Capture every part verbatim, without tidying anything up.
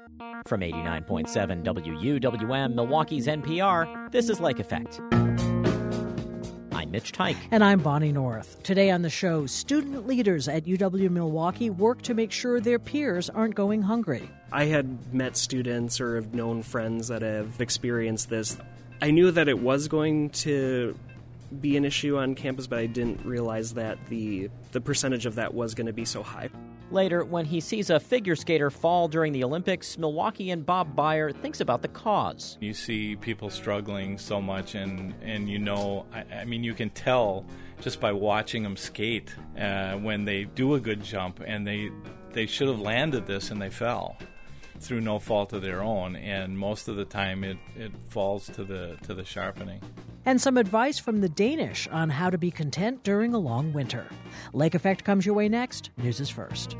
From eighty-nine point seven W U W M, Milwaukee's N P R, this is Lake Effect. I'm Mitch Teich. And I'm Bonnie North. Today on the show, student leaders at U W-Milwaukee work to make sure their peers aren't going hungry. I had met students or have known friends that have experienced this. I knew that it was going to be an issue on campus, but I didn't realize that the the percentage of that was going to be so high. Later, when he sees a figure skater fall during the Olympics, Milwaukeean Bob Beyer thinks about the cause. You see people struggling so much, and, and you know, I, I mean, you can tell just by watching them skate uh, when they do a good jump, and they they should have landed this and they fell through no fault of their own, and most of the time it, it falls to the to the sharpening. And some advice from the Danish on how to be content during a long winter. Lake Effect comes your way next. News is first.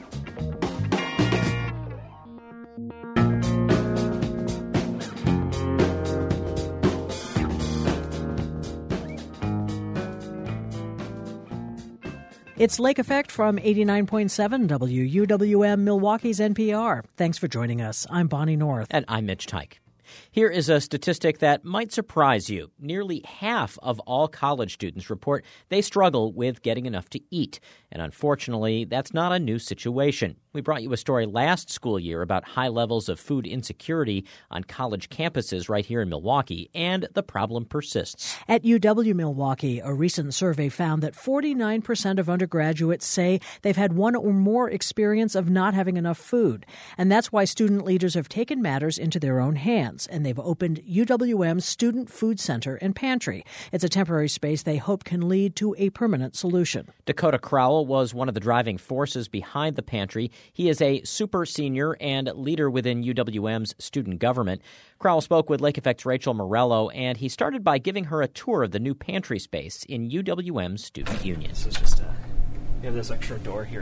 It's Lake Effect from eighty-nine point seven W U W M, Milwaukee's N P R. Thanks for joining us. I'm Bonnie North. And I'm Mitch Teich. Here is a statistic that might surprise you. Nearly half of all college students report they struggle with getting enough to eat. And unfortunately, that's not a new situation. We brought you a story last school year about high levels of food insecurity on college campuses right here in Milwaukee, and the problem persists. At U W-Milwaukee, a recent survey found that forty-nine percent of undergraduates say they've had one or more experience of not having enough food. And that's why student leaders have taken matters into their own hands, and they've opened U W M's Student Food Center and Pantry. It's a temporary space they hope can lead to a permanent solution. Dakota Crowell was one of the driving forces behind the pantry. He is a super senior and leader within U W M's student government. Crowell spoke with Lake Effect's Rachel Morello, and he started by giving her a tour of the new pantry space in U W M's student union. So it's just a, we have this extra door here.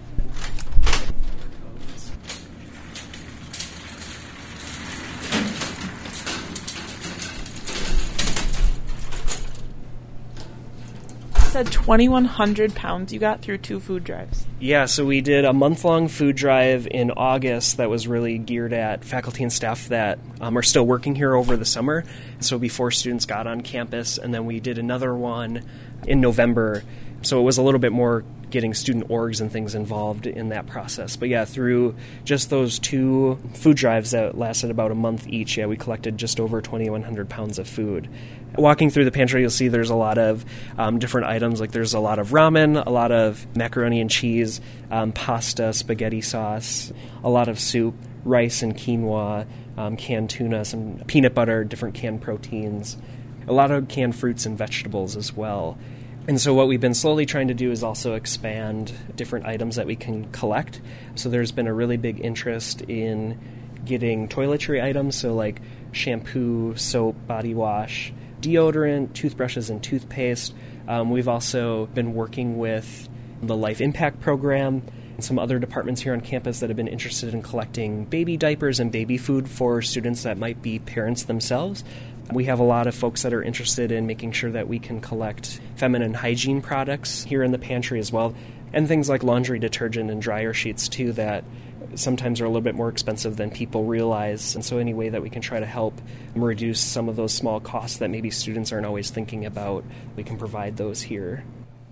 Said twenty-one hundred pounds you got through two food drives. Yeah, so we did a month-long food drive in August that was really geared at faculty and staff that um, are still working here over the summer, so before students got on campus. And then we did another one in November, so it was a little bit more getting student orgs and things involved in that process. But yeah, through just those two food drives that lasted about a month each, yeah, we collected just over twenty-one hundred pounds of food. Walking through the pantry, you'll see there's a lot of um, different items. Like there's a lot of ramen, a lot of macaroni and cheese, um, pasta, spaghetti sauce, a lot of soup, rice and quinoa, um, canned tuna, some peanut butter, different canned proteins, a lot of canned fruits and vegetables as well. And so what we've been slowly trying to do is also expand different items that we can collect. So there's been a really big interest in getting toiletry items, so like shampoo, soap, body wash, deodorant, toothbrushes, and toothpaste. Um, we've also been working with the Life Impact Program and some other departments here on campus that have been interested in collecting baby diapers and baby food for students that might be parents themselves. We have a lot of folks that are interested in making sure that we can collect feminine hygiene products here in the pantry as well, and things like laundry detergent and dryer sheets too that sometimes are a little bit more expensive than people realize. And so any way that we can try to help reduce some of those small costs that maybe students aren't always thinking about, we can provide those here.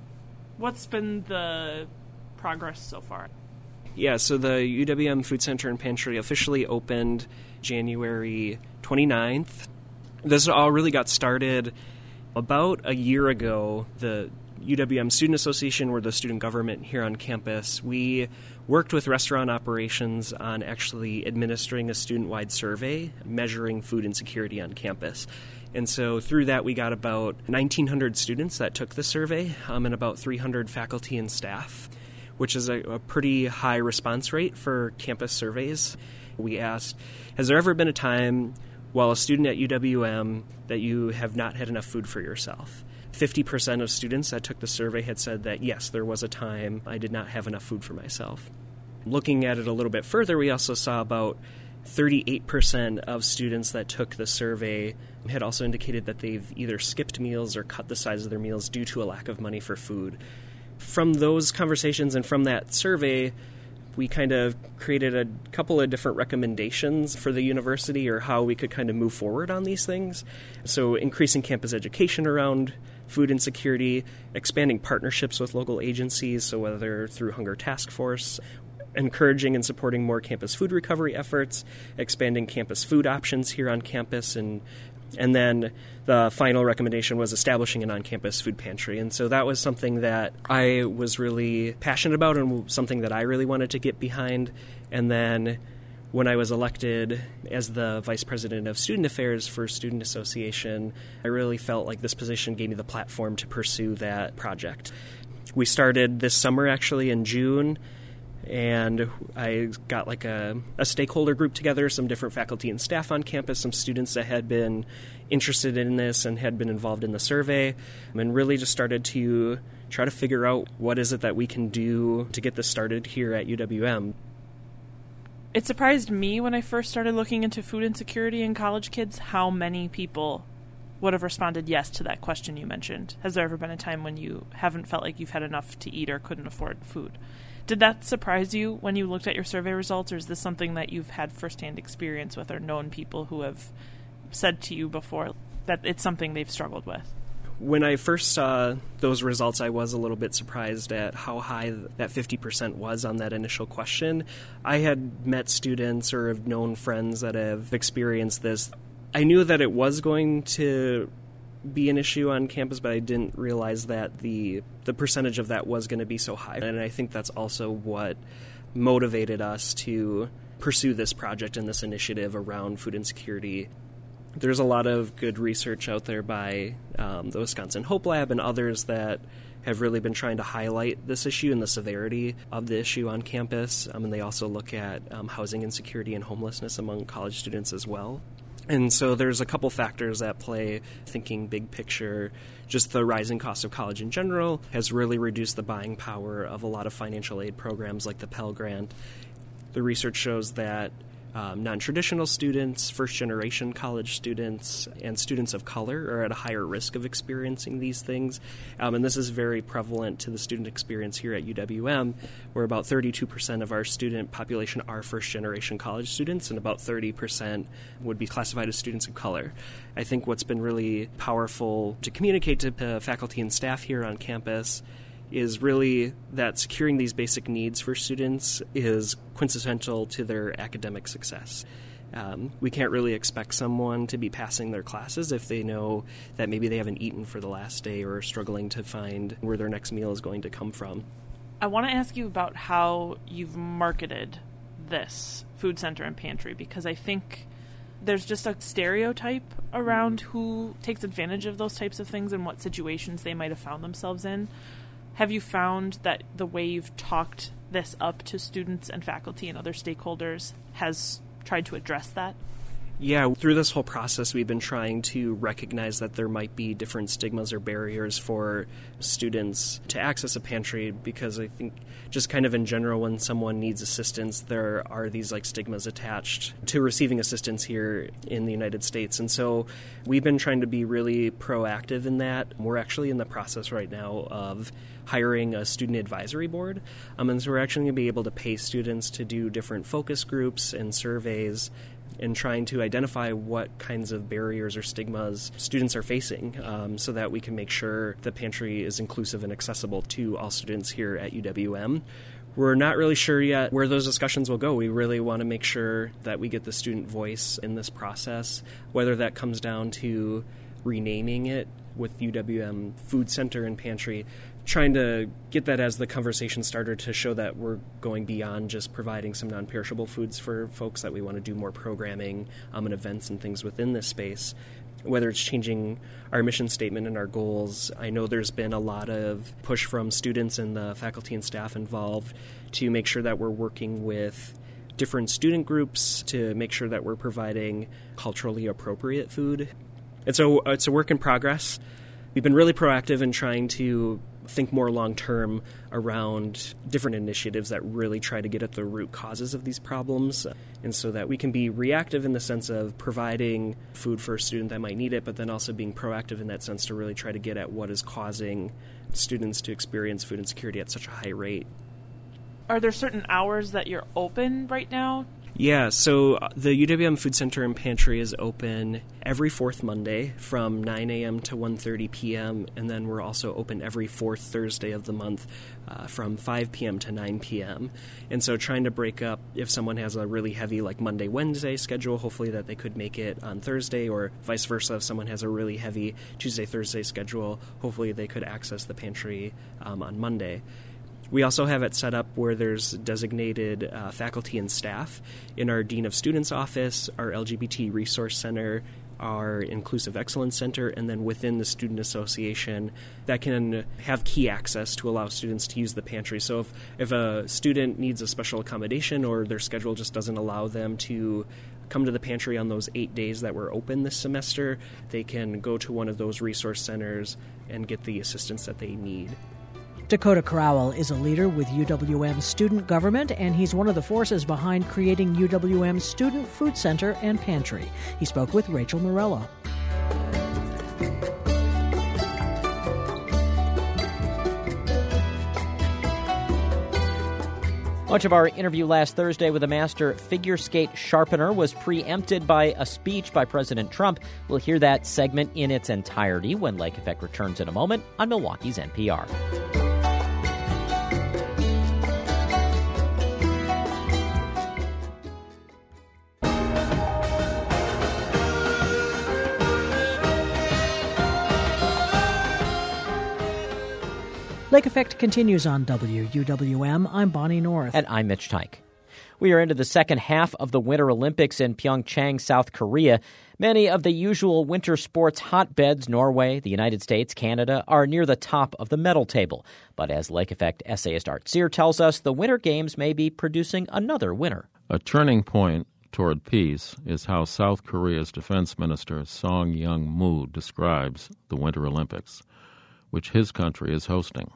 What's been the progress so far? Yeah, so the U W M Food Center and Pantry officially opened January twenty-ninth. This all really got started about a year ago. The U W M Student Association, we're the student government here on campus. We worked with restaurant operations on actually administering a student-wide survey measuring food insecurity on campus. And so through that, we got about nineteen hundred students that took the survey um, and about three hundred faculty and staff, which is a, a pretty high response rate for campus surveys. We asked, has there ever been a time while a student at U W M that you have not had enough food for yourself? fifty percent of students that took the survey had said that, yes, there was a time I did not have enough food for myself. Looking at it a little bit further, we also saw about thirty-eight percent of students that took the survey had also indicated that they've either skipped meals or cut the size of their meals due to a lack of money for food. From those conversations and from that survey, we kind of created a couple of different recommendations for the university or how we could kind of move forward on these things. So increasing campus education around food insecurity, expanding partnerships with local agencies, so whether through Hunger Task Force, encouraging and supporting more campus food recovery efforts, expanding campus food options here on campus, and and then the final recommendation was establishing an on-campus food pantry. And so that was something that I was really passionate about and something that I really wanted to get behind. And then when I was elected as the Vice President of Student Affairs for Student Association, I really felt like this position gave me the platform to pursue that project. We started this summer, actually, in June, and I got like a, a stakeholder group together, some different faculty and staff on campus, some students that had been interested in this and had been involved in the survey, and really just started to try to figure out what is it that we can do to get this started here at U W M. It surprised me when I first started looking into food insecurity in college kids how many people would have responded yes to that question you mentioned. Has there ever been a time when you haven't felt like you've had enough to eat or couldn't afford food? Did that surprise you when you looked at your survey results, or is this something that you've had firsthand experience with or known people who have said to you before that it's something they've struggled with? When I first saw those results, I was a little bit surprised at how high that fifty percent was on that initial question. I had met students or have known friends that have experienced this. I knew that it was going to be an issue on campus, but I didn't realize that the the percentage of that was going to be so high. And I think that's also what motivated us to pursue this project and this initiative around food insecurity. There's a lot of good research out there by um, the Wisconsin Hope Lab and others that have really been trying to highlight this issue and the severity of the issue on campus. Um, and they also look at um, housing insecurity and homelessness among college students as well. And so there's a couple factors at play, thinking big picture. Just the rising cost of college in general has really reduced the buying power of a lot of financial aid programs like the Pell Grant. The research shows that Um, non-traditional students, first-generation college students, and students of color are at a higher risk of experiencing these things. Um, and this is very prevalent to the student experience here at U W M, where about thirty-two percent of our student population are first-generation college students, and about thirty percent would be classified as students of color. I think what's been really powerful to communicate to uh, faculty and staff here on campus is really that securing these basic needs for students is quintessential to their academic success. Um, we can't really expect someone to be passing their classes if they know that maybe they haven't eaten for the last day or are struggling to find where their next meal is going to come from. I want to ask you about how you've marketed this food center and pantry, because I think there's just a stereotype around who takes advantage of those types of things and what situations they might have found themselves in. Have you found that the way you've talked this up to students and faculty and other stakeholders has tried to address that? Yeah, through this whole process, we've been trying to recognize that there might be different stigmas or barriers for students to access a pantry, because I think just kind of in general, when someone needs assistance, there are these like stigmas attached to receiving assistance here in the United States. And so we've been trying to be really proactive in that. We're actually in the process right now of hiring a student advisory board. Um, and so we're actually going to be able to pay students to do different focus groups and surveys and trying to identify what kinds of barriers or stigmas students are facing, um, so that we can make sure the pantry is inclusive and accessible to all students here at U W M. We're not really sure yet where those discussions will go. We really want to make sure that we get the student voice in this process, whether that comes down to renaming it with U W M Food Center and Pantry, trying to get that as the conversation starter to show that we're going beyond just providing some non-perishable foods for folks, that we want to do more programming um, and events and things within this space, whether it's changing our mission statement and our goals. I know there's been a lot of push from students and the faculty and staff involved to make sure that we're working with different student groups to make sure that we're providing culturally appropriate food. And so it's a work in progress. We've been really proactive in trying to think more long-term around different initiatives that really try to get at the root causes of these problems, and so that we can be reactive in the sense of providing food for a student that might need it, but then also being proactive in that sense to really try to get at what is causing students to experience food insecurity at such a high rate. Are there certain hours that you're open right now? Yeah, so the U W M Food Center and Pantry is open every fourth Monday from nine a.m. to one thirty p.m., and then we're also open every fourth Thursday of the month uh, from five p.m. to nine p.m. And so trying to break up, if someone has a really heavy like Monday, Wednesday schedule, hopefully that they could make it on Thursday, or vice versa. If someone has a really heavy Tuesday, Thursday schedule, hopefully they could access the pantry um, on Monday. We also have it set up where there's designated uh, faculty and staff in our Dean of Students office, our L G B T Resource Center, our Inclusive Excellence Center, and then within the Student Association that can have key access to allow students to use the pantry. So if, if a student needs a special accommodation or their schedule just doesn't allow them to come to the pantry on those eight days that were open this semester, they can go to one of those resource centers and get the assistance that they need. Dakota Crowell is a leader with U W M Student Government, and he's one of the forces behind creating U W M's Student Food Center and Pantry. He spoke with Rachel Morello. Much of our interview last Thursday with a master figure skate sharpener was preempted by a speech by President Trump. We'll hear that segment in its entirety when Lake Effect returns in a moment on Milwaukee's N P R. Lake Effect continues on W U W M. I'm Bonnie North. And I'm Mitch Tyke. We are into the second half of the Winter Olympics in Pyeongchang, South Korea. Many of the usual winter sports hotbeds, Norway, the United States, Canada, are near the top of the medal table. But as Lake Effect essayist Art Sear tells us, the Winter Games may be producing another winner. A turning point toward peace is how South Korea's Defense Minister Song Young-moo describes the Winter Olympics, which his country is hosting.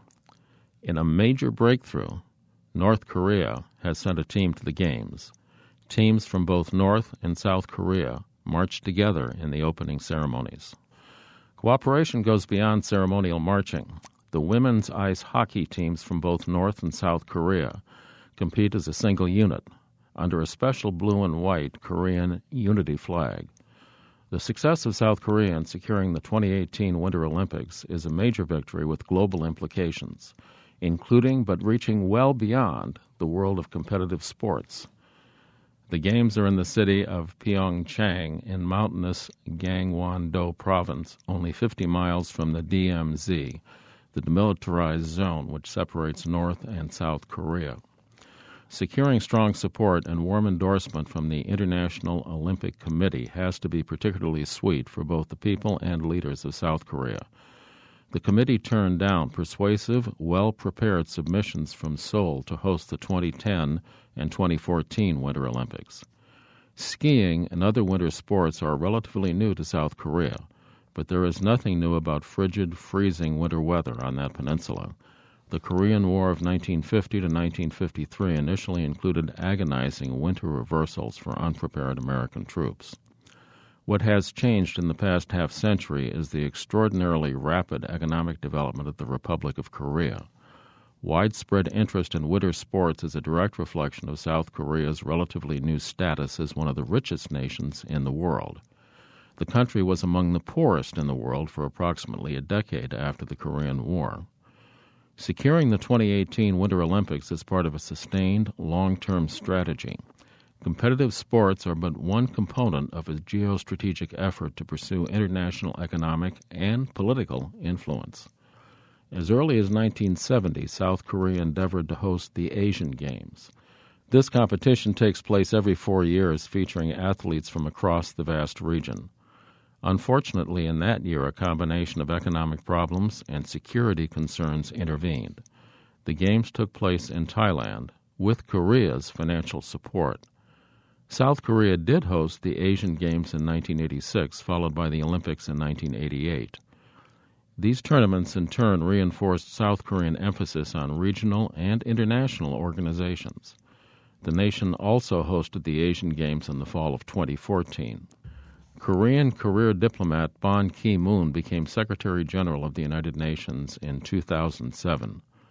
In a major breakthrough, North Korea has sent a team to the Games. Teams from both North and South Korea marched together in the opening ceremonies. Cooperation goes beyond ceremonial marching. The women's ice hockey teams from both North and South Korea compete as a single unit under a special blue and white Korean unity flag. The success of South Korea in securing the twenty eighteen Winter Olympics is a major victory with global implications, including but reaching well beyond the world of competitive sports. The Games are in the city of Pyeongchang in mountainous Gangwon-do province, only fifty miles from the D M Z, the demilitarized zone which separates North and South Korea. Securing strong support and warm endorsement from the International Olympic Committee has to be particularly sweet for both the people and leaders of South Korea. The committee turned down persuasive, well-prepared submissions from Seoul to host the twenty ten and twenty fourteen Winter Olympics. Skiing and other winter sports are relatively new to South Korea, but there is nothing new about frigid, freezing winter weather on that peninsula. The Korean War of nineteen fifty to nineteen fifty-three initially included agonizing winter reversals for unprepared American troops. What has changed in the past half-century is the extraordinarily rapid economic development of the Republic of Korea. Widespread interest in winter sports is a direct reflection of South Korea's relatively new status as one of the richest nations in the world. The country was among the poorest in the world for approximately a decade after the Korean War. Securing the twenty eighteen Winter Olympics is part of a sustained, long-term strategy. Competitive sports are but one component of a geostrategic effort to pursue international economic and political influence. As early as nineteen seventy, South Korea endeavored to host the Asian Games. This competition takes place every four years, featuring athletes from across the vast region. Unfortunately, in that year, a combination of economic problems and security concerns intervened. The Games took place in Thailand, with Korea's financial support. South Korea did host the Asian Games in nineteen eighty-six, followed by the Olympics in nineteen eighty-eight. These tournaments, in turn, reinforced South Korean emphasis on regional and international organizations. The nation also hosted the Asian Games in the fall of twenty fourteen. Korean career diplomat Ban Ki-moon became Secretary General of the United Nations in two thousand seven.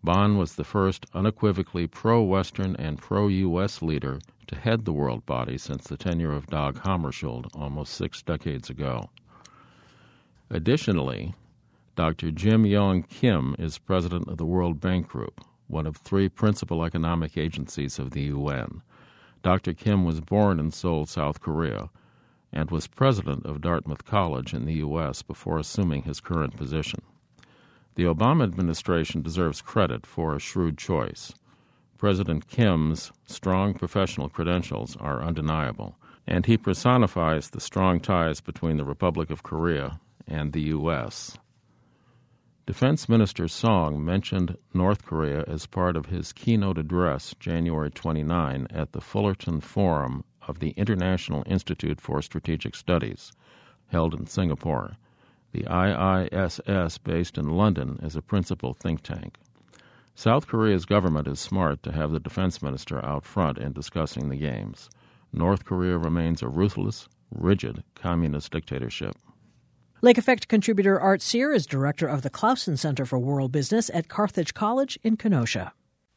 Bond was the first unequivocally pro-Western and pro-U S leader to head the world body since the tenure of Dag Hammarskjöld almost six decades ago. Additionally, Doctor Jim Yong Kim is president of the World Bank Group, one of three principal economic agencies of the U N. Doctor Kim was born in Seoul, South Korea, and was president of Dartmouth College in the U S before assuming his current position. The Obama administration deserves credit for a shrewd choice. President Kim's strong professional credentials are undeniable, and he personifies the strong ties between the Republic of Korea and the U S. Defense Minister Song mentioned North Korea as part of his keynote address January twenty-ninth at the Fullerton Forum of the International Institute for Strategic Studies, held in Singapore. The I I S S, based in London, is a principal think tank. South Korea's government is smart to have the defense minister out front in discussing the games. North Korea remains a ruthless, rigid communist dictatorship. Lake Effect contributor Art Sear is director of the Clausen Center for World Business at Carthage College in Kenosha.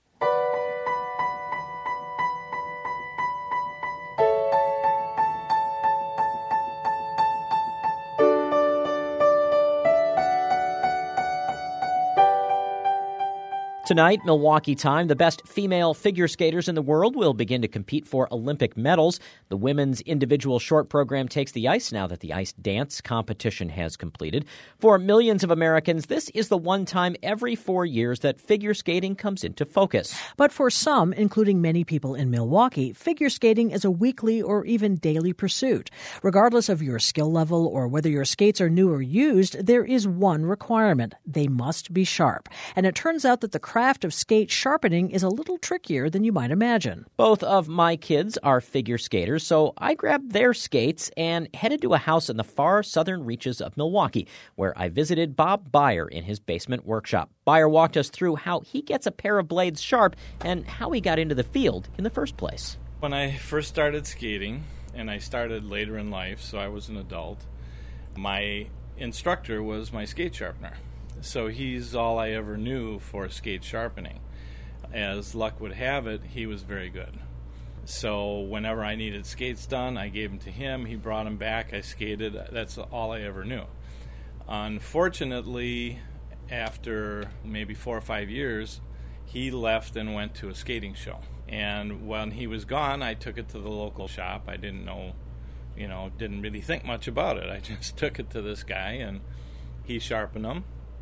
Tonight, Milwaukee time, the best female figure skaters in the world will begin to compete for Olympic medals. The women's individual short program takes the ice now that the ice dance competition has completed. For millions of Americans, this is the one time every four years that figure skating comes into focus. But for some, including many people in Milwaukee, figure skating is a weekly or even daily pursuit. Regardless of your skill level or whether your skates are new or used, there is one requirement. They must be sharp. And it turns out that the craft of skate sharpening is a little trickier than you might imagine. Both of my kids are figure skaters, so I grabbed their skates and headed to a house in the far southern reaches of Milwaukee, where I visited Bob Beyer in his basement workshop. Beyer walked us through how he gets a pair of blades sharp and how he got into the field in the first place. When I first started skating, and I started later in life, so I was an adult, my instructor was my skate sharpener. So he's all I ever knew for skate sharpening. As luck would have it, he was very good. So whenever I needed skates done, I gave them to him. He brought them back. I skated. That's all I ever knew. Unfortunately, after maybe four or five years, he left and went to a skating show. And when he was gone, I took it to the local shop. I didn't know, you know, didn't really think much about it. I just took it to this guy, and he sharpened them.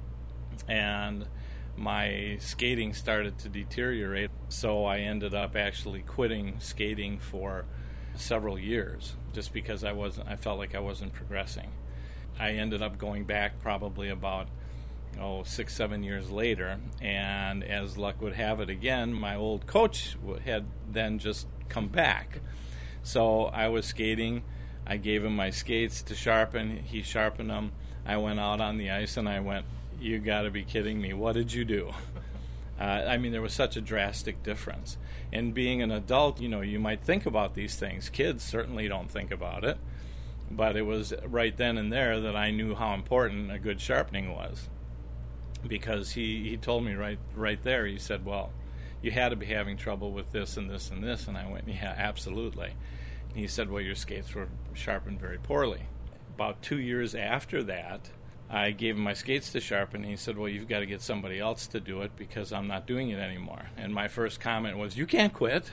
And my skating started to deteriorate, so I ended up actually quitting skating for several years just because I wasn't I felt like I wasn't progressing. I ended up going back probably about oh six seven years later, and as luck would have it again, my old coach had then just come back. So I was skating, I gave him my skates to sharpen, he sharpened them, I went out on the ice and I went, "You got to be kidding me. What did you do?" Uh, I mean, there was such a drastic difference. And being an adult, you know, you might think about these things. Kids certainly don't think about it. But it was right then and there that I knew how important a good sharpening was. Because he, he told me right right there, he said, well, you had to be having trouble with this and this and this. And I went, yeah, absolutely. And he said, well, your skates were sharpened very poorly. About two years after that, I gave him my skates to sharpen, and he said, well, you've got to get somebody else to do it because I'm not doing it anymore. And my first comment was, you can't quit.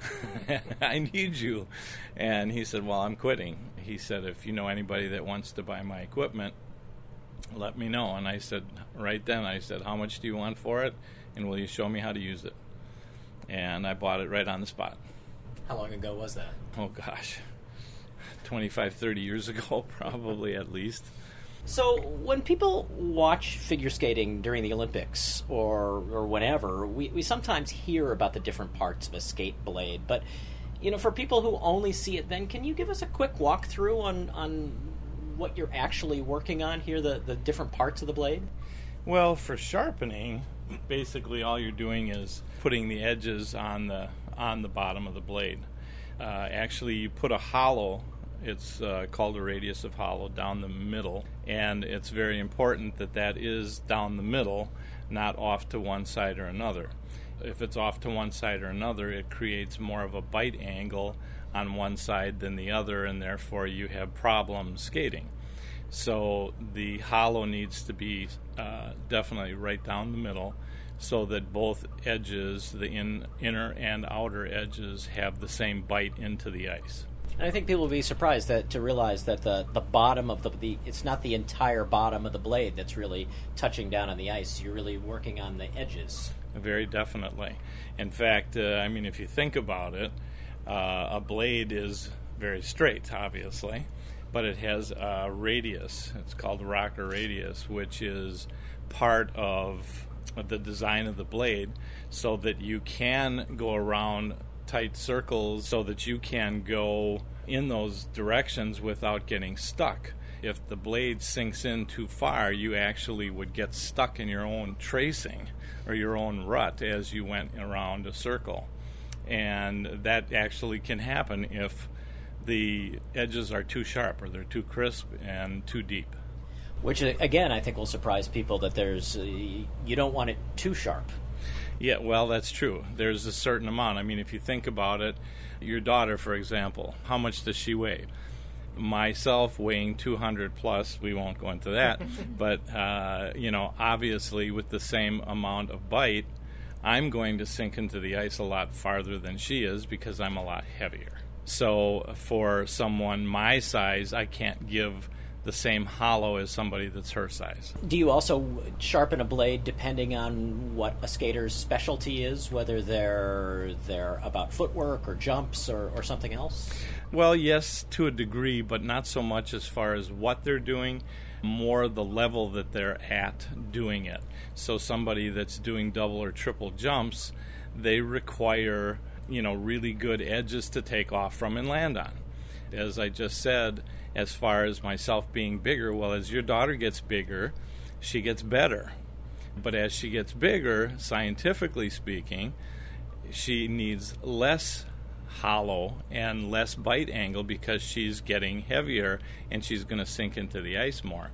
I need you. And he said, well, I'm quitting. He said, if you know anybody that wants to buy my equipment, let me know. And I said, right then, I said, how much do you want for it? And will you show me how to use it? And I bought it right on the spot. How long ago was that? Oh, gosh, twenty-five, thirty years ago, probably at least. So when people watch figure skating during the Olympics or or whenever, we, we sometimes hear about the different parts of a skate blade. But, you know, for people who only see it then, can you give us a quick walkthrough on, on what you're actually working on here, the, the different parts of the blade? Well, for sharpening, basically all you're doing is putting the edges on the on the bottom of the blade. Uh, actually, you put a hollow It's uh, called a radius of hollow down the middle, and it's very important that that is down the middle, not off to one side or another. If it's off to one side or another, it creates more of a bite angle on one side than the other, and therefore you have problems skating. So the hollow needs to be uh, definitely right down the middle, so that both edges, the in, inner and outer edges, have the same bite into the ice. And I think people will be surprised that to realize that the, the bottom of the, the it's not the entire bottom of the blade that's really touching down on the ice. You're really working on the edges. Very definitely. In fact, uh, I mean, if you think about it, uh, a blade is very straight, obviously, but it has a radius. It's called a rocker radius, which is part of the design of the blade, so that you can go around tight circles, so that you can go in those directions without getting stuck. If the blade sinks in too far, you actually would get stuck in your own tracing or your own rut as you went around a circle. And that actually can happen if the edges are too sharp or they're too crisp and too deep. Which, again, I think will surprise people that there's, uh, you don't want it too sharp. Yeah, well, that's true. There's a certain amount. I mean, if you think about it, your daughter, for example, how much does she weigh? Myself weighing two hundred plus, we won't go into that, but, uh, you know, obviously with the same amount of bite, I'm going to sink into the ice a lot farther than she is because I'm a lot heavier. So for someone my size, I can't give the same hollow as somebody that's her size. Do you also sharpen a blade depending on what a skater's specialty is, whether they're they're about footwork or jumps or, or something else? Well, yes, to a degree, but not so much as far as what they're doing, more the level that they're at doing it. So somebody that's doing double or triple jumps, they require, you know, really good edges to take off from and land on. As I just said, as far as myself being bigger, well, as your daughter gets bigger, she gets better. But as she gets bigger, scientifically speaking, she needs less hollow and less bite angle because she's getting heavier and she's going to sink into the ice more.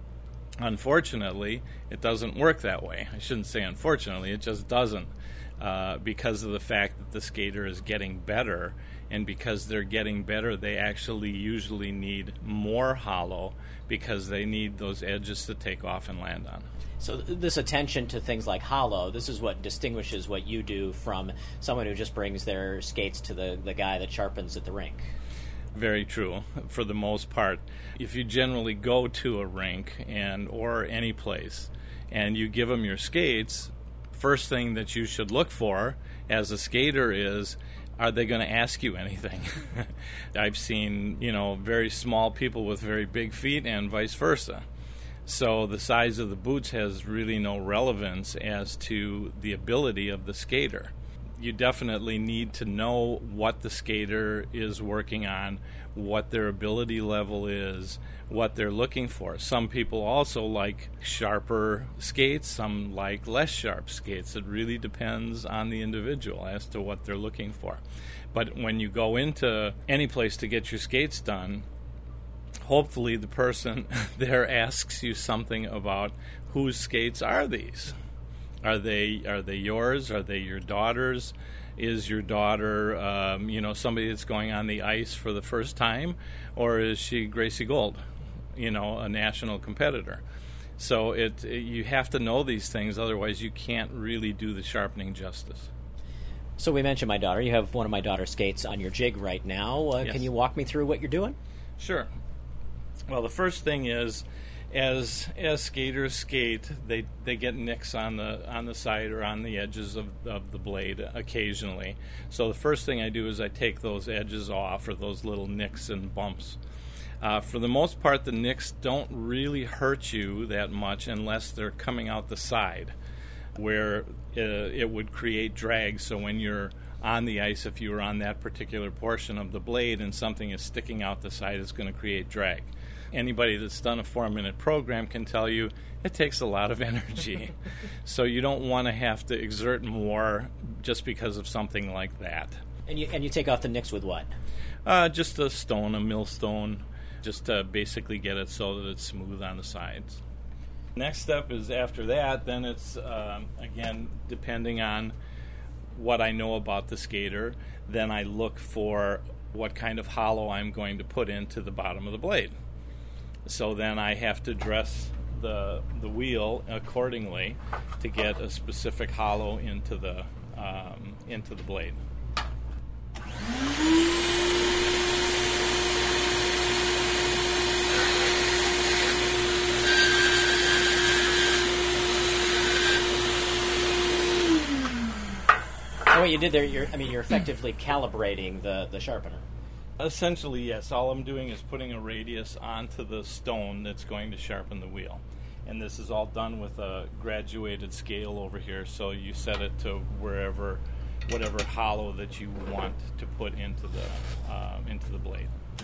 Unfortunately, it doesn't work that way. I shouldn't say unfortunately, it just doesn't. Uh, because of the fact that the skater is getting better, and because they're getting better, they actually usually need more hollow because they need those edges to take off and land on. So this attention to things like hollow, this is what distinguishes what you do from someone who just brings their skates to the, the guy that sharpens at the rink. Very true, for the most part. If you generally go to a rink and or any place and you give them your skates, first thing that you should look for as a skater is, are they going to ask you anything? I've seen, you know, very small people with very big feet and vice versa. So the size of the boots has really no relevance as to the ability of the skater. You definitely need to know what the skater is working on, what their ability level is, what they're looking for. Some people also like sharper skates, some like less sharp skates. It really depends on the individual as to what they're looking for. But when you go into any place to get your skates done, hopefully the person there asks you something about whose skates are these. Are they are they yours? Are they your daughter's? Is your daughter, um, you know, somebody that's going on the ice for the first time, or is she Gracie Gold, you know, a national competitor? So it, it you have to know these things, otherwise you can't really do the sharpening justice. So we mentioned my daughter. You have one of my daughter's skates on your jig right now. Uh, Yes. Can you walk me through what you're doing? Sure. Well, the first thing is, as as skaters skate, they they get nicks on the on the side or on the edges of of the blade occasionally. So the first thing I do is I take those edges off, or those little nicks and bumps. Uh, for the most part, the nicks don't really hurt you that much unless they're coming out the side, where uh, it would create drag. So when you're on the ice, if you were on that particular portion of the blade and something is sticking out the side, it's going to create drag. Anybody that's done a four-minute program can tell you it takes a lot of energy. So you don't want to have to exert more just because of something like that. And you and you take off the nicks with what? Uh, just a stone, a millstone, just to basically get it so that it's smooth on the sides. Next step is after that, then it's, um, again, depending on what I know about the skater, then I look for what kind of hollow I'm going to put into the bottom of the blade. So then I have to dress the the wheel accordingly to get a specific hollow into the um, into the blade. So what you did there, you're, I mean, you're effectively calibrating the, the sharpener. Essentially, yes. All I'm doing is putting a radius onto the stone that's going to sharpen the wheel. And this is all done with a graduated scale over here, so you set it to wherever, whatever hollow that you want to put into the uh, into the blade.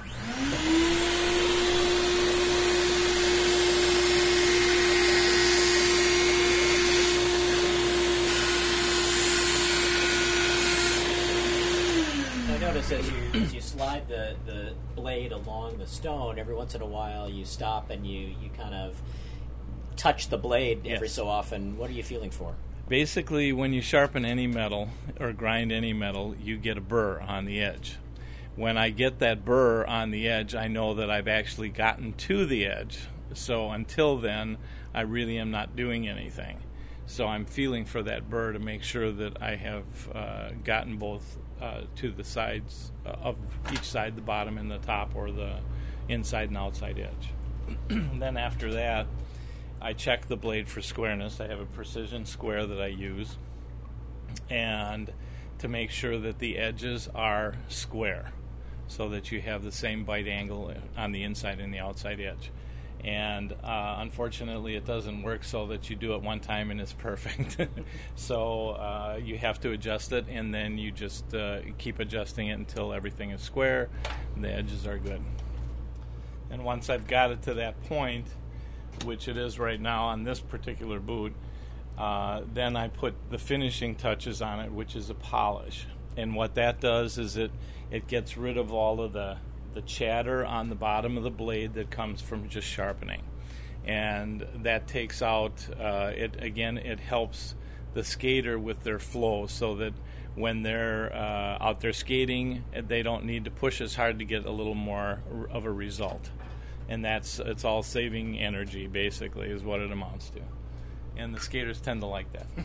I notice as you as you slide the, the blade along the stone, every once in a while you stop and you, you kind of touch the blade every Yes. so often. What are you feeling for? Basically, when you sharpen any metal or grind any metal, you get a burr on the edge. When I get that burr on the edge, I know that I've actually gotten to the edge. So until then, I really am not doing anything. So I'm feeling for that burr to make sure that I have uh, gotten both uh, to the sides of each side, the bottom and the top, or the inside and outside edge. Then after that, I check the blade for squareness. I have a precision square that I use, and to make sure that the edges are square so that you have the same bite angle on the inside and the outside edge. And uh, unfortunately, it doesn't work so that you do it one time and it's perfect. So uh, you have to adjust it, and then you just uh, keep adjusting it until everything is square and the edges are good. And once I've got it to that point, which it is right now on this particular boot, uh, then I put the finishing touches on it, which is a polish. And what that does is it, it gets rid of all of the the chatter on the bottom of the blade that comes from just sharpening, and that takes out uh, it again it helps the skater with their flow, so that when they're uh, out there skating, they don't need to push as hard to get a little more of a result. And that's it's all saving energy, basically, is what it amounts to, and the skaters tend to like that.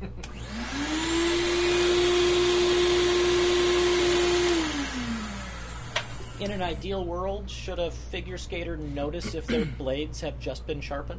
In an ideal world, should a figure skater notice if their blades have just been sharpened?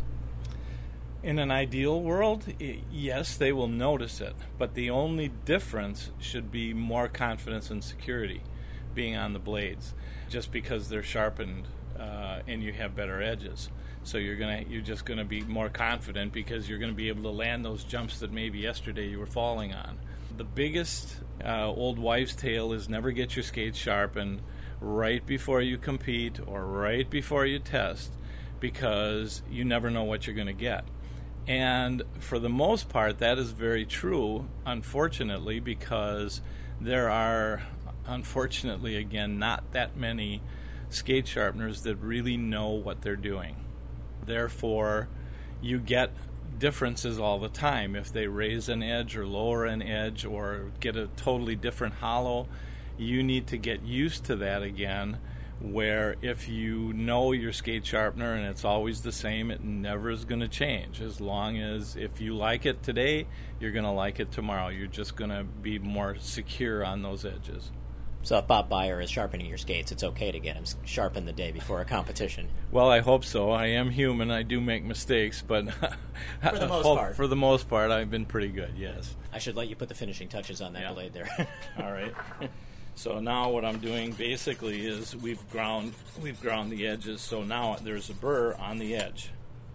In an ideal world, I- yes, they will notice it, but the only difference should be more confidence and security being on the blades, just because they're sharpened uh, and you have better edges. So you're gonna you're just gonna be more confident because you're gonna be able to land those jumps that maybe yesterday you were falling on. The biggest uh, old wives' tale is never get your skates sharpened right before you compete or right before you test, because you never know what you're going to get. And for the most part, that is very true, unfortunately, because there are, unfortunately, again, not that many skate sharpeners that really know what they're doing. Therefore, you get differences all the time. If they raise an edge or lower an edge or get a totally different hollow, you need to get used to that again, where if you know your skate sharpener and it's always the same, it never is going to change. As long as if you like it today, you're going to like it tomorrow. You're just going to be more secure on those edges. So if Bob Beyer is sharpening your skates, it's okay to get him sharpened the day before a competition. Well, I hope so. I am human. I do make mistakes, but for the most hope, part, for the most part, I've been pretty good. Yes. I should let you put the finishing touches on that Yeah. blade there. All right. So now what I'm doing basically is we've ground we've ground the edges. So now there's a burr on the edge.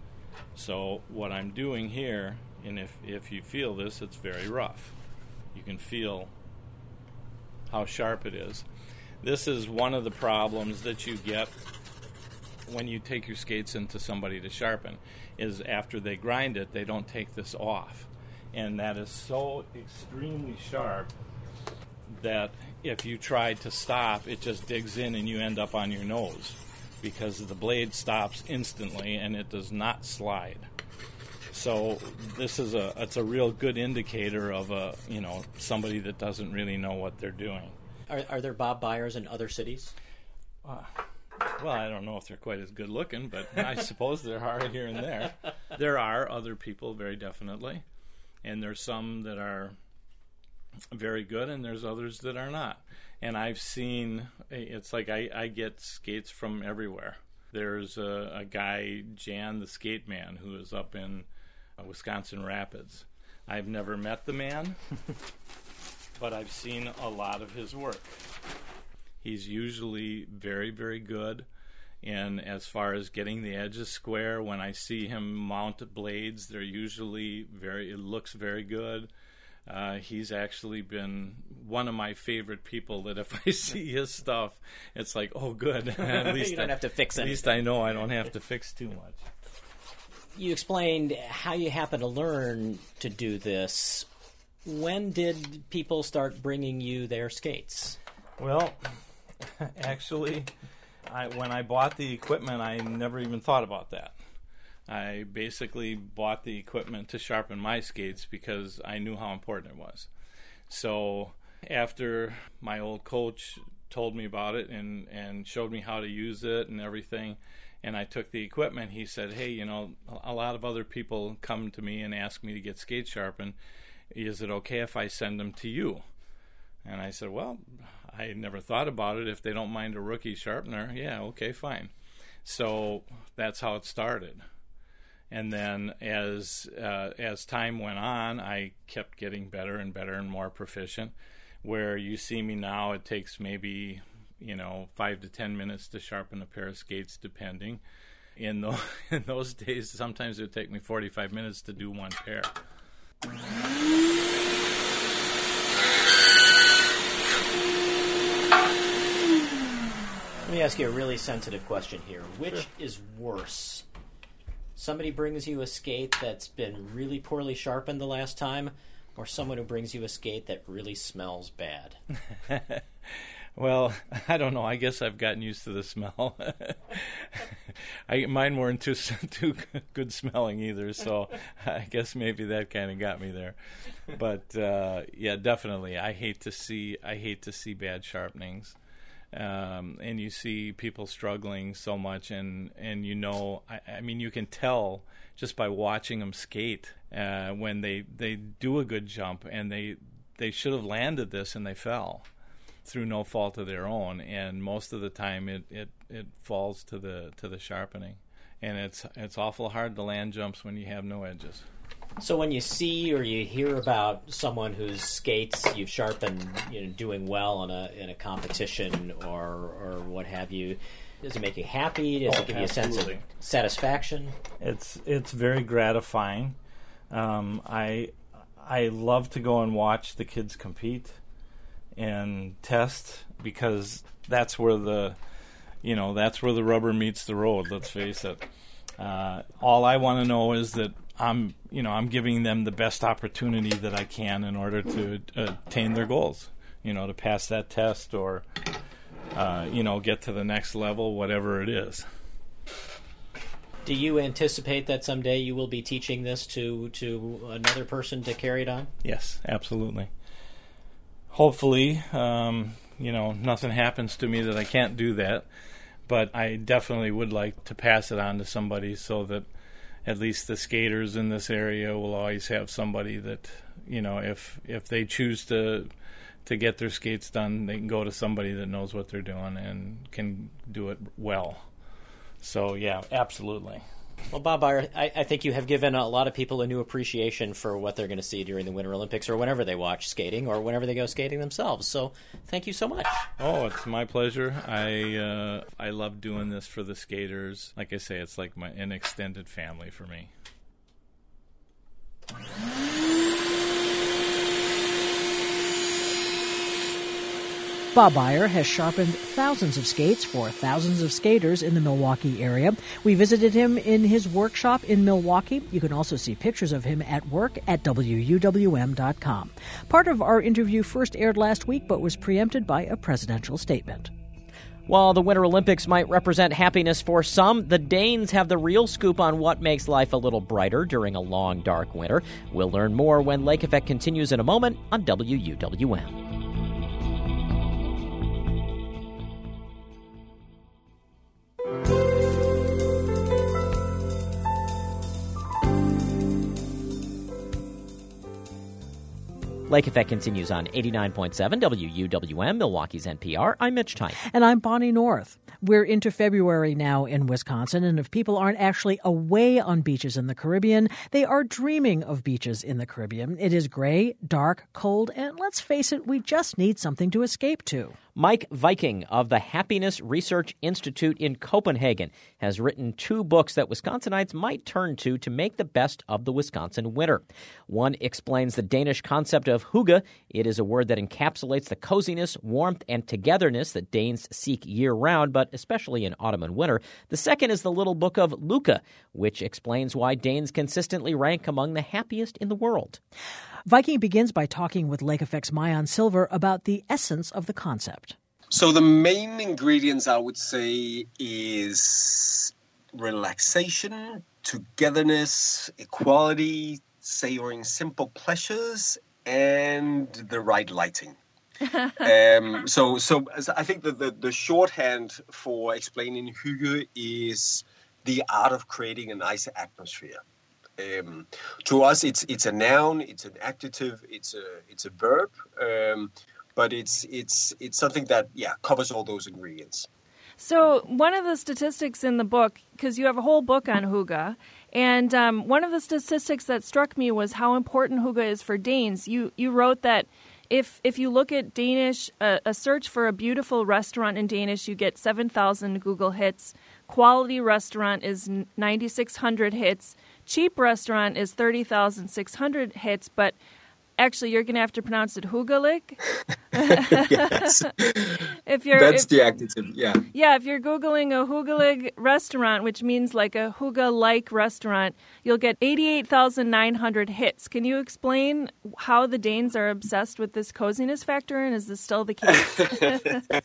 So what I'm doing here, and if if you feel this, it's very rough. You can feel how sharp it is. This is one of the problems that you get when you take your skates into somebody to sharpen, is after they grind it, they don't take this off. And that is so extremely sharp that if you try to stop, it just digs in and you end up on your nose because the blade stops instantly and it does not slide. So this is a it's a real good indicator of a you know somebody that doesn't really know what they're doing. Are, are there Bob Byers in other cities? Uh, well, I don't know if they're quite as good looking, but I suppose there are here and there. There are other people, very definitely, and there's some that are very good, and there's others that are not. And I've seen it's like I, I get skates from everywhere. There's a, a guy, Jan the Skate Man, who is up in Wisconsin Rapids. I've never met the man, but I've seen a lot of his work. He's usually very, very good. And as far as getting the edges square, when I see him mount blades, they're usually very, it looks very good. Uh, he's actually been one of my favorite people that if I see his stuff, it's like, oh, good. At least you don't I, have to fix it. At least I know I don't have to fix too much. You explained how you happened to learn to do this. When did people start bringing you their skates? Well, actually, I, when I bought the equipment, I never even thought about that. I basically bought the equipment to sharpen my skates because I knew how important it was. So after my old coach told me about it and, and showed me how to use it and everything, and I took the equipment, he said, hey, you know, a lot of other people come to me and ask me to get skates sharpened. Is it okay if I send them to you? And I said, well, I never thought about it. If they don't mind a rookie sharpener, yeah, okay, fine. So that's how it started. And then as uh, as time went on, I kept getting better and better and more proficient. Where you see me now, it takes maybe, you know, five to ten minutes to sharpen a pair of skates, depending. In, the, in those days, sometimes it would take me forty-five minutes to do one pair. Let me ask you a really sensitive question here. Which sure. is worse? Somebody brings you a skate that's been really poorly sharpened the last time, or someone who brings you a skate that really smells bad? Well, I don't know. I guess I've gotten used to the smell. I, mine weren't too too good smelling either, so I guess maybe that kind of got me there. But uh, yeah, definitely, I hate to see I hate to see bad sharpenings. Um, and you see people struggling so much, and, and you know, I, I mean, you can tell just by watching them skate uh, when they, they do a good jump, and they they should have landed this and they fell through no fault of their own, and most of the time it, it, it falls to the to the sharpening, and it's it's awful hard to land jumps when you have no edges. So when you see or you hear about someone whose skates you've sharpened, you know, doing well in a in a competition or or what have you, does it make you happy? Does oh, it give absolutely. you a sense of satisfaction? It's it's very gratifying. Um, I I love to go and watch the kids compete and test because that's where the you know that's where the rubber meets the road. Let's face it. Uh, all I want to know is that I'm, you know, I'm giving them the best opportunity that I can in order to uh, attain their goals. You know, to pass that test or, uh, you know, get to the next level, whatever it is. Do you anticipate that someday you will be teaching this to to another person to carry it on? Yes, absolutely. Hopefully, um, you know, nothing happens to me that I can't do that. But I definitely would like to pass it on to somebody so that at least the skaters in this area will always have somebody that, you know, if if they choose to to get their skates done, they can go to somebody that knows what they're doing and can do it well. So, yeah, absolutely. Well, Bob Byer, I, I think you have given a lot of people a new appreciation for what they're going to see during the Winter Olympics or whenever they watch skating or whenever they go skating themselves. So thank you so much. Oh, it's my pleasure. I uh, I love doing this for the skaters. Like I say, it's like my an extended family for me. Bob Beyer has sharpened thousands of skates for thousands of skaters in the Milwaukee area. We visited him in his workshop in Milwaukee. You can also see pictures of him at work at W U W M dot com. Part of our interview first aired last week but was preempted by a presidential statement. While the Winter Olympics might represent happiness for some, the Danes have the real scoop on what makes life a little brighter during a long, dark winter. We'll learn more when Lake Effect continues in a moment on W U W M. Lake Effect continues on eighty-nine point seven W U W M, Milwaukee's N P R. I'm Mitch Tyne. And I'm Bonnie North. We're into February now in Wisconsin, and if people aren't actually away on beaches in the Caribbean, they are dreaming of beaches in the Caribbean. It is gray, dark, cold, and let's face it, we just need something to escape to. Mike Viking of the Happiness Research Institute in Copenhagen has written two books that Wisconsinites might turn to to make the best of the Wisconsin winter. One explains the Danish concept of hygge. It is a word that encapsulates the coziness, warmth, and togetherness that Danes seek year-round, but especially in autumn and winter. The second is the little book of Lykke, which explains why Danes consistently rank among the happiest in the world. Viking begins by talking with Lake Effect's Maayan Silver about the essence of the concept. So the main ingredients, I would say, is relaxation, togetherness, equality, savoring simple pleasures, and the right lighting. um, so, so I think that the, the shorthand for explaining hygge is the art of creating a nice atmosphere. Um, to us, it's it's a noun, it's an adjective, it's a it's a verb, um, but it's it's it's something that yeah covers all those ingredients. So one of the statistics in the book, because you have a whole book on hygge, and um, one of the statistics that struck me was how important hygge is for Danes. You you wrote that if if you look at Danish, uh, a search for a beautiful restaurant in Danish, you get seven thousand Google hits. Quality restaurant is ninety-six hundred hits. Cheap restaurant is thirty thousand six hundred hits, but actually you're going to have to pronounce it hyggelik. Yes. if you're, That's if, the adjective, yeah. Yeah, if you're Googling a hyggelik restaurant, which means like a hygge-like restaurant, you'll get eighty-eight thousand nine hundred hits. Can you explain how the Danes are obsessed with this coziness factor, and is this still the case?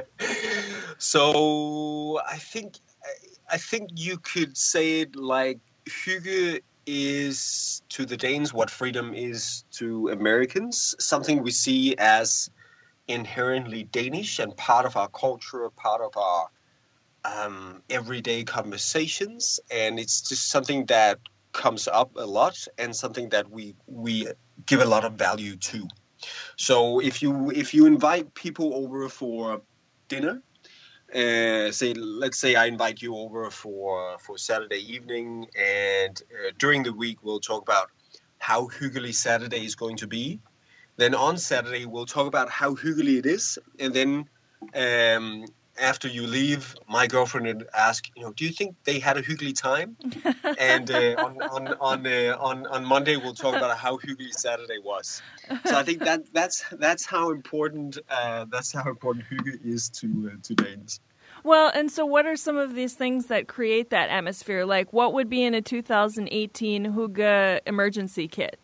So I think I think you could say it like hygge is to the Danes what freedom is to Americans, something we see as inherently Danish and part of our culture, part of our um, everyday conversations, and it's just something that comes up a lot and something that we we give a lot of value to. So if you if you invite people over for dinner, Uh, say, let's say I invite you over for for Saturday evening, and uh, during the week we'll talk about how hyggelig Saturday is going to be. Then on Saturday we'll talk about how hyggelig it is, and then um, after you leave, my girlfriend would ask, you know, do you think they had a hyggelig time? And uh, on on on, uh, on on Monday we'll talk about how hyggelig Saturday was. So I think that that's that's how important uh, that's how important hygge is to uh, to Danes. Well, and so what are some of these things that create that atmosphere? Like, what would be in a two thousand eighteen hygge emergency kit?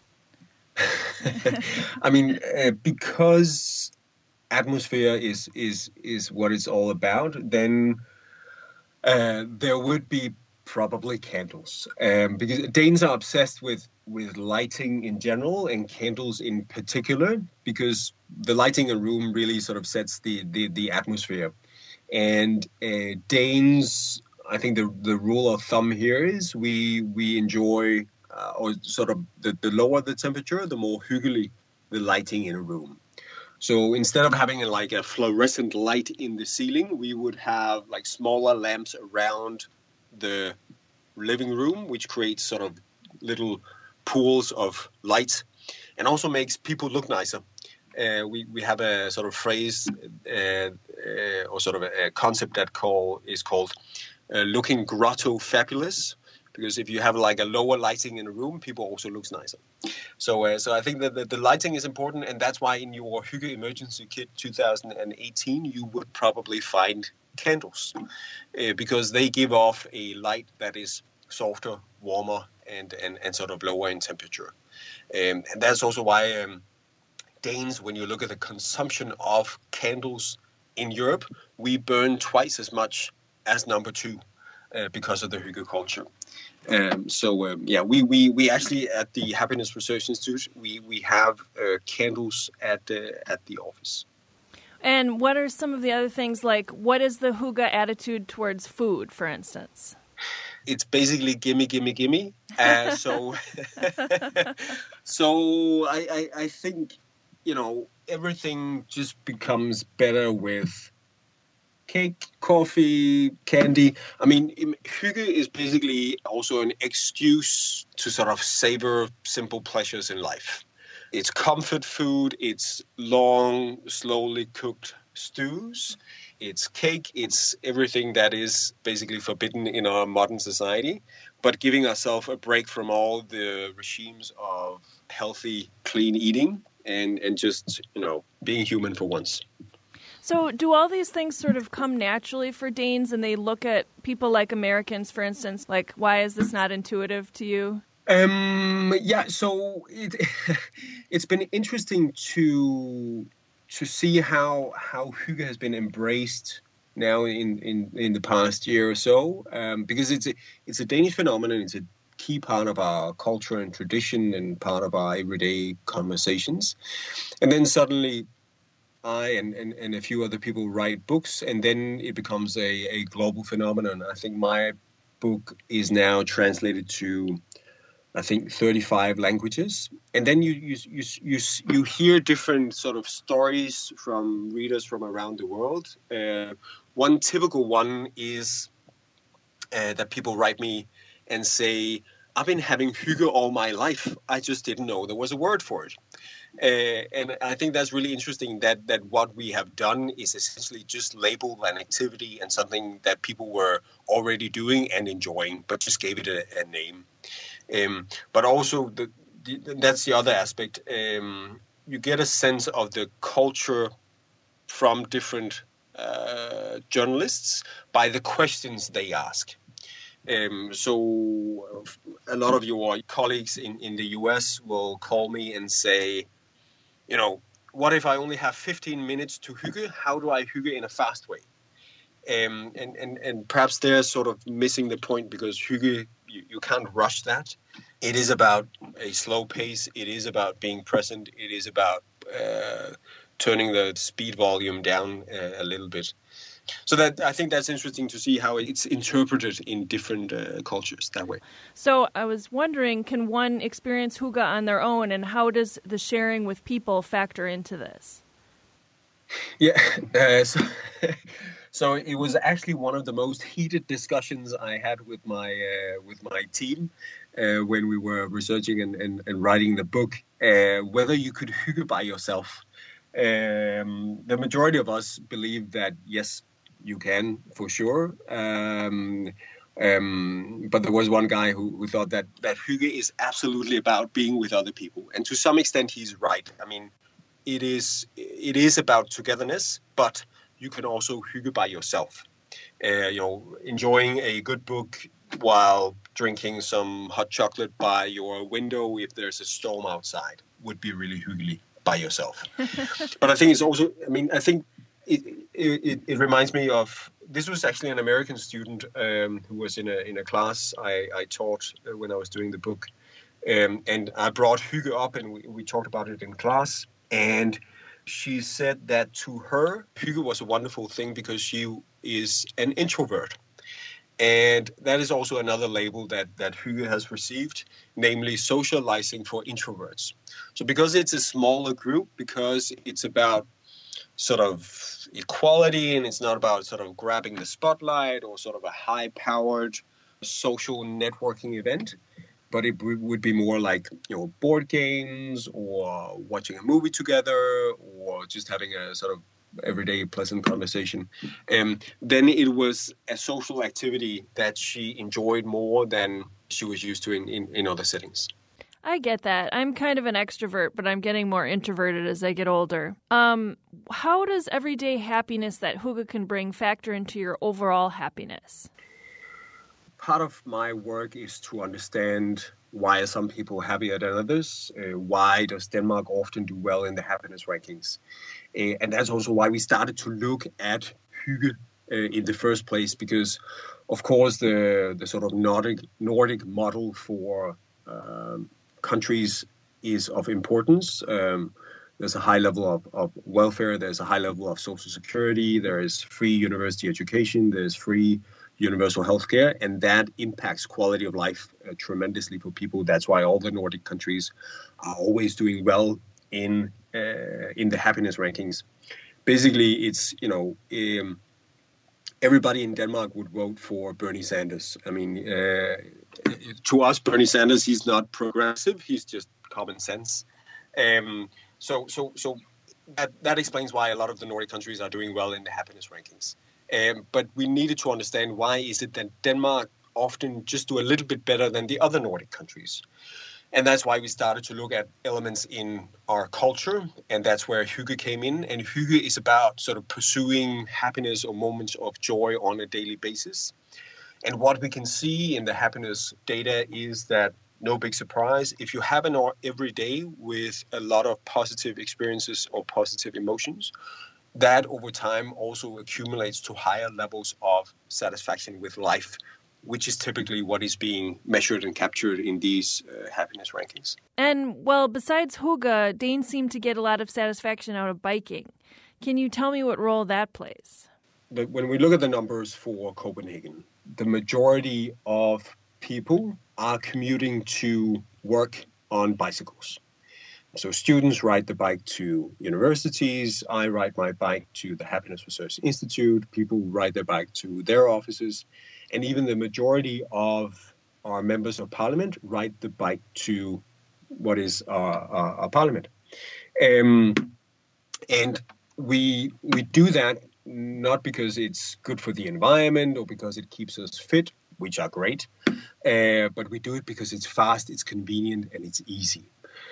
I mean, uh, because atmosphere is is is what it's all about, then uh, there would be probably candles, um, because Danes are obsessed with with lighting in general and candles in particular, because the lighting in a room really sort of sets the the, the atmosphere. And uh, Danes, I think the the rule of thumb here is we we enjoy uh, or sort of the, the lower the temperature, the more hyggelig the lighting in a room. So instead of having a, like a fluorescent light in the ceiling, we would have like smaller lamps around the living room, which creates sort of little pools of light and also makes people look nicer. Uh, we, we have a sort of phrase uh, uh, or sort of a, a concept that call is called uh, looking grotto fabulous, because if you have like a lower lighting in a room, people also looks nicer. So, uh, so I think that the, the lighting is important, and that's why in your Hygge Emergency Kit two thousand eighteen, you would probably find candles, uh, because they give off a light that is softer, warmer, and, and, and sort of lower in temperature. Um, and that's also why um, Danes, when you look at the consumption of candles in Europe, we burn twice as much as number two uh, because of the Hygge culture. Um, so um, yeah, we, we, we actually at the Happiness Research Institute, we, we have uh, candles at uh, at the office. And what are some of the other things, like what is the Hygge attitude towards food, for instance? It's basically gimme, gimme, gimme. Uh, so so I, I, I think, you know, everything just becomes better with cake, coffee, candy. I mean, Hygge is basically also an excuse to sort of savor simple pleasures in life. It's comfort food, it's long, slowly cooked stews, it's cake, it's everything that is basically forbidden in our modern society, but giving ourselves a break from all the regimes of healthy, clean eating and, and just, you know, being human for once. So do all these things sort of come naturally for Danes, and they look at people like Americans, for instance, like, why is this not intuitive to you? Um, yeah, so it, it's been interesting to to see how how Hygge has been embraced now in, in, in the past year or so, um, because it's a, it's a Danish phenomenon. It's a key part of our culture and tradition and part of our everyday conversations. And then suddenly I and, and, and a few other people write books, and then it becomes a, a global phenomenon. I think my book is now translated to, I think, thirty-five languages. And then you you you you, you hear different sort of stories from readers from around the world. Uh, one typical one is uh, that people write me and say, I've been having Hygge all my life. I just didn't know there was a word for it. Uh, and I think that's really interesting that, that what we have done is essentially just label an activity and something that people were already doing and enjoying, but just gave it a, a name. Um, but also, the, the, that's the other aspect. Um, you get a sense of the culture from different uh, journalists by the questions they ask. Um, so a lot of your colleagues in, in the U S will call me and say, you know, what if I only have fifteen minutes to Hygge? How do I Hygge in a fast way? Um, and, and, and perhaps they're sort of missing the point, because Hygge, you, you can't rush that. It is about a slow pace. It is about being present. It is about uh, turning the speed volume down uh, a little bit. So that I think that's interesting to see how it's interpreted in different uh, cultures that way. So I was wondering, can one experience Hygge on their own, and how does the sharing with people factor into this? Yeah, uh, so, so it was actually one of the most heated discussions I had with my uh, with my team uh, when we were researching and, and, and writing the book, uh, whether you could Hygge by yourself. Um, the majority of us believe that yes, you can, for sure. Um, um, but there was one guy who, who thought that, that Hygge is absolutely about being with other people. And to some extent, he's right. I mean, it is it is about togetherness, but you can also Hygge by yourself. Uh, you know, enjoying a good book while drinking some hot chocolate by your window if there's a storm outside would be really Hyggelig by yourself. But I think it's also, I mean, I think It, it it reminds me of, this was actually an American student um, who was in a in a class I, I taught when I was doing the book. Um, and I brought Hygge up and we, we talked about it in class. And she said that to her, Hygge was a wonderful thing because she is an introvert. And that is also another label that, that Hygge has received, namely socializing for introverts. So because it's a smaller group, because it's about sort of equality and it's not about sort of grabbing the spotlight or sort of a high-powered social networking event, but it w- would be more like, you know, board games or watching a movie together or just having a sort of everyday pleasant conversation. Um, then it was a social activity that she enjoyed more than she was used to in, in, in other settings. I get that. I'm kind of an extrovert, but I'm getting more introverted as I get older. Um, how does everyday happiness that hygge can bring factor into your overall happiness? Part of my work is to understand why are some people happier than others? Uh, why does Denmark often do well in the happiness rankings? Uh, and that's also why we started to look at hygge uh, in the first place, because, of course, the, the sort of Nordic, Nordic model for um, countries is of importance. Um, there's a high level of, of welfare. There's a high level of social security. There is free university education. There's free universal healthcare, and that impacts quality of life uh, tremendously for people. That's why all the Nordic countries are always doing well in uh, in the happiness rankings. Basically, it's, you know, um, everybody in Denmark would vote for Bernie Sanders. I mean, uh, to us, Bernie Sanders, he's not progressive. He's just common sense. Um, so, so, so that that explains why a lot of the Nordic countries are doing well in the happiness rankings. Um, but we needed to understand why is it that Denmark often just do a little bit better than the other Nordic countries. And that's why we started to look at elements in our culture, and that's where hygge came in. And hygge is about sort of pursuing happiness or moments of joy on a daily basis. And what we can see in the happiness data is that, no big surprise, if you have an every day with a lot of positive experiences or positive emotions, that over time also accumulates to higher levels of satisfaction with life, which is typically what is being measured and captured in these uh, happiness rankings. And, well, besides hygge, Danes seem to get a lot of satisfaction out of biking. Can you tell me what role that plays? But when we look at the numbers for Copenhagen, the majority of people are commuting to work on bicycles. So students ride the bike to universities. I ride my bike to the Happiness Research Institute. People ride their bike to their offices. And even the majority of our members of parliament ride the bike to what is our, our, our parliament. Um, and we we do that not because it's good for the environment or because it keeps us fit, which are great, uh, but we do it because it's fast, it's convenient, and it's easy.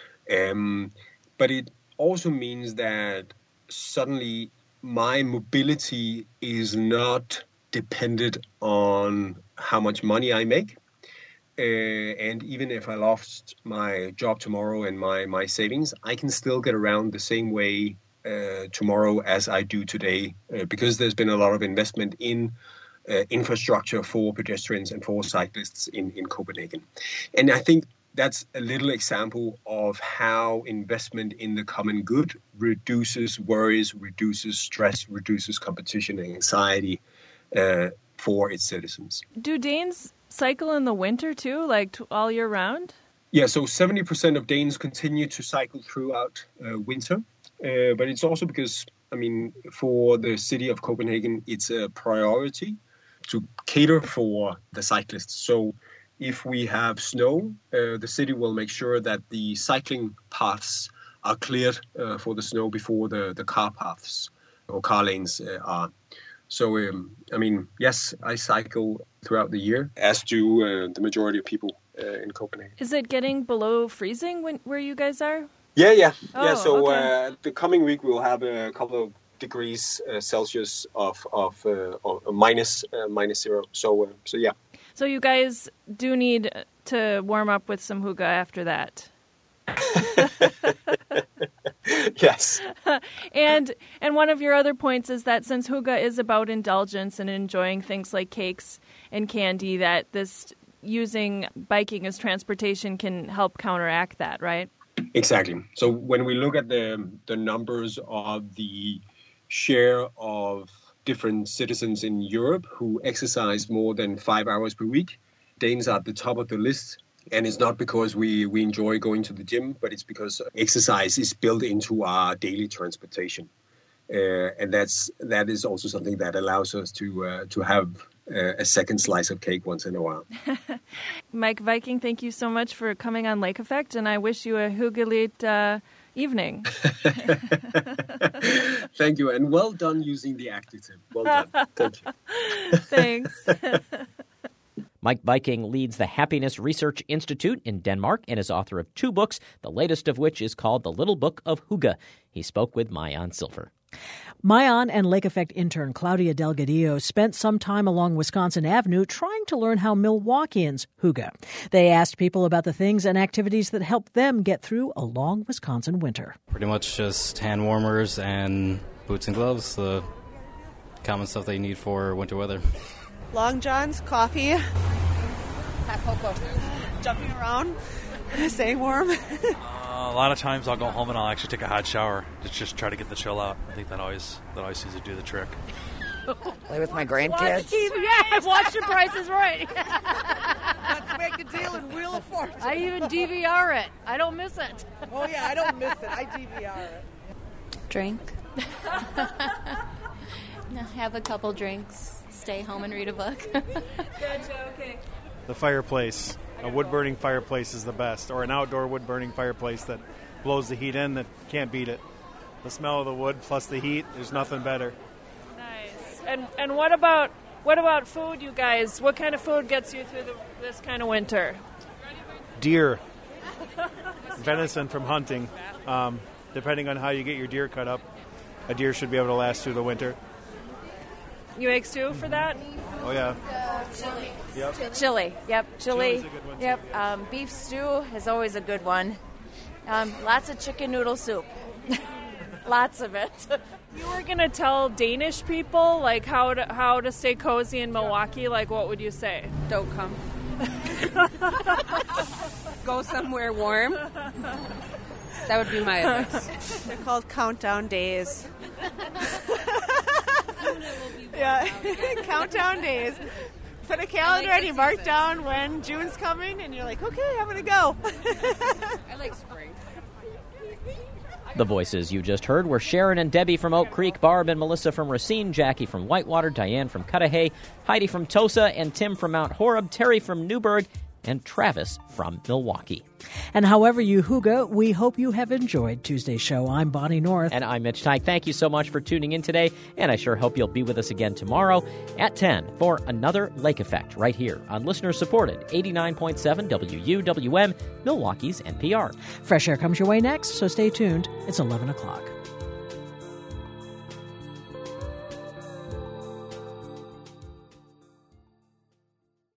Um, but it also means that suddenly my mobility is not dependent on how much money I make. Uh, and even if I lost my job tomorrow and my, my savings, I can still get around the same way uh, tomorrow as I do today, uh, because there's been a lot of investment in uh, infrastructure for pedestrians and for cyclists in, in Copenhagen. And I think that's a little example of how investment in the common good reduces worries, reduces stress, reduces competition and anxiety uh, for its citizens. Do Danes cycle in the winter too, like t- all year round? Yeah, so seventy percent of Danes continue to cycle throughout uh, winter. Uh, but it's also because, I mean, for the city of Copenhagen, it's a priority to cater for the cyclists. So if we have snow, uh, the city will make sure that the cycling paths are cleared uh, for the snow before the, the car paths or car lanes uh, are. So, um, I mean, yes, I cycle throughout the year, as do uh, the majority of people uh, in Copenhagen. Is it getting below freezing when, where you guys are? Yeah, yeah. Oh, yeah. So okay. uh, the coming week, we'll have a couple of degrees uh, Celsius of, of, uh, of minus, uh, minus zero. So, uh, so yeah. So you guys do need to warm up with some hygge after that. Yes. and and one of your other points is that since hygge is about indulgence and enjoying things like cakes and candy, that this using biking as transportation can help counteract that, right? Exactly. So when we look at the the numbers of the share of different citizens in Europe who exercise more than five hours per week, Danes are at the top of the list. And it's not because we, we enjoy going to the gym, but it's because exercise is built into our daily transportation. Uh, and that's that is also something that allows us to uh, to have uh, a second slice of cake once in a while. Mike Viking, thank you so much for coming on Lake Effect, and I wish you a hyggeligt uh, evening. Thank you, and well done using the adjective. Well done. Thank you. Thanks. Mike Viking leads the Happiness Research Institute in Denmark and is author of two books, the latest of which is called The Little Book of Hygge. He spoke with Maayan Silver. Maayan and Lake Effect intern Claudia Delgadillo spent some time along Wisconsin Avenue trying to learn how Milwaukeeans hygge. They asked people about the things and activities that help them get through a long Wisconsin winter. Pretty much just hand warmers and boots and gloves, the common stuff that you need for winter weather. Long johns, coffee, hot cocoa, jumping around, staying warm. Uh, a lot of times I'll go home and I'll actually take a hot shower to just try to get the chill out. I think that always that always seems to do the trick. Play with my grandkids. Watch T V. Yeah, watch The Price is Right. Let's make a deal and Wheel of Fortune. I even D V R it. I don't miss it. Oh yeah, I don't miss it. I D V R it. Drink. Have a couple drinks. Stay home and read a book. Gotcha, okay. The fireplace. A wood-burning fireplace is the best, or an outdoor wood-burning fireplace that blows the heat in that can't beat it. The smell of the wood plus the heat, there's nothing better. Nice. And and what about what about food, you guys? What kind of food gets you through the, this kind of winter? Deer. Venison from hunting. Um, depending on how you get your deer cut up, a deer should be able to last through the winter. You make stew for that? Oh, yeah. Chili. Yep. Chili. Yep. Chili. Chili's a good one, too. Yep. Um, beef stew is always a good one. Um, lots of chicken noodle soup. Lots of it. You were gonna tell Danish people like how to how to stay cozy in Milwaukee. Like, what would you say? Don't come. Go somewhere warm. That would be my advice. They're called countdown days. Yeah, countdown days. Put a calendar and you mark down when June's coming, and you're like, okay, I'm gonna go. I like spring. The voices you just heard were Sharon and Debbie from Oak Creek, Barb and Melissa from Racine, Jackie from Whitewater, Diane from Cudahy, Heidi from Tosa, and Tim from Mount Horeb, Terry from Newburgh, and Travis from Milwaukee. And however you hygge, we hope you have enjoyed Tuesday's show. I'm Bonnie North. And I'm Mitch Teich. Thank you so much for tuning in today, and I sure hope you'll be with us again tomorrow at ten for another Lake Effect right here on listener-supported eighty-nine point seven W U W M, Milwaukee's N P R. Fresh Air comes your way next, so stay tuned. It's eleven o'clock.